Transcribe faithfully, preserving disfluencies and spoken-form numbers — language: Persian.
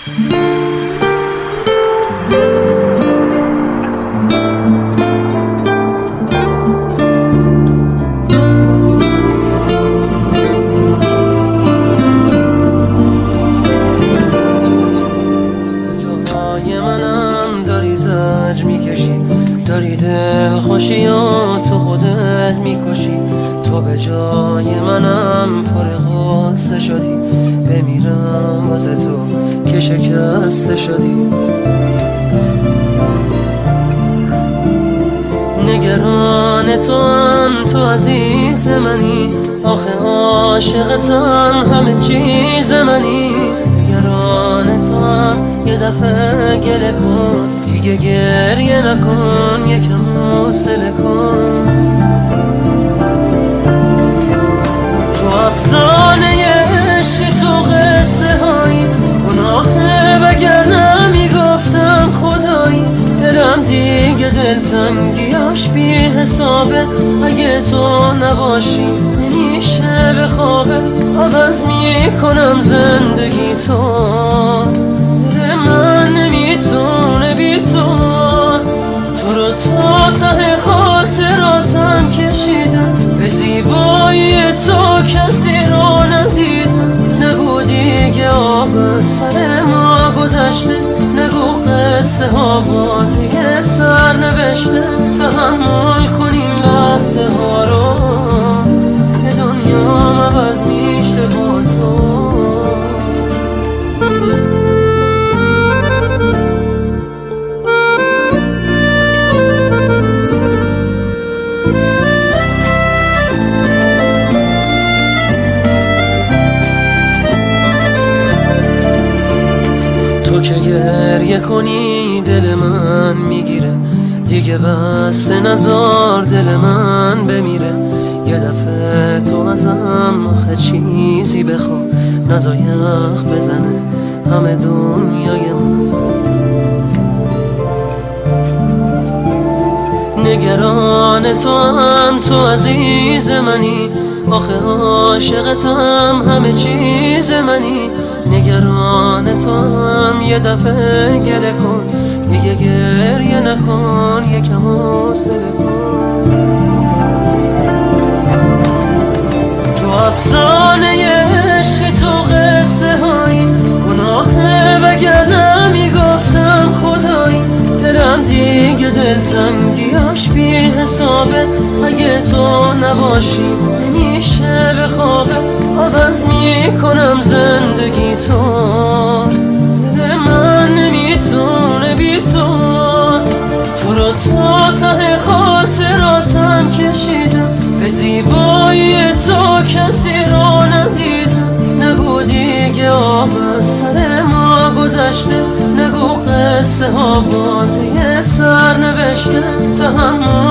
داری دل خوشیات تو خودت میکشی، تو به جای منم فارغ غصه شدی، بمیرم واسه تو که شکسته شدی. نگران تو هم تو عزیز منی، آخه عاشقتم همه چیز منی. نگران تو هم یه دفعه گله کن، دیگه گریه نکن، یکم حوصله کن. تو افسانه عشق تو قصه هایی گناهه، وگرنه میگفتم خدایی. دلم دیگه دلتنگیاش بی حسابه، اگه تو نباشی نمیشه به خوابه. عوض میکنم زندگی تو، دل من نمیتونه بی تو. تو رو تا ته خاطراتم کشیدم، به زیبایی تو کسی رو ندیدم. نگو دیگه آب از سر ما گذشته، نگو قصه ها بازی سر نوشته. تحمل کن این لحظه ها رو، به دنیا عوض میشه با تو. تو که گریه کنی دل من میگیره، دیگه بس نزار دل من بمیره. یه دفعه تو ازم آخه چیزی بخوا، نزا یخ بزنه همه دنیای من. نگران تو هم تو عزیز منی، آخه عاشقتم همه چیز منی. نگران تو هم یه دفعه گله کن، دیگه گریه نکن، یکم حوصله کن. تو افسانه عشق تو قصه هایی گناهه، وگرنه میگفتم خدایی. دلم دیگه دلتنگیاش بی حسابه، اگه تو نباشی نمیشه به خوابه. عوض میکنم زندگی تو، دل من نمیتونه بی تو. تو رو تا ته خاطراتم کشیدم، به زیبایی تو کسی رو ندیدم. نگو دیگه آب از سر ما گذشته، نگو قصه ها بازی سر نوشته. تحمل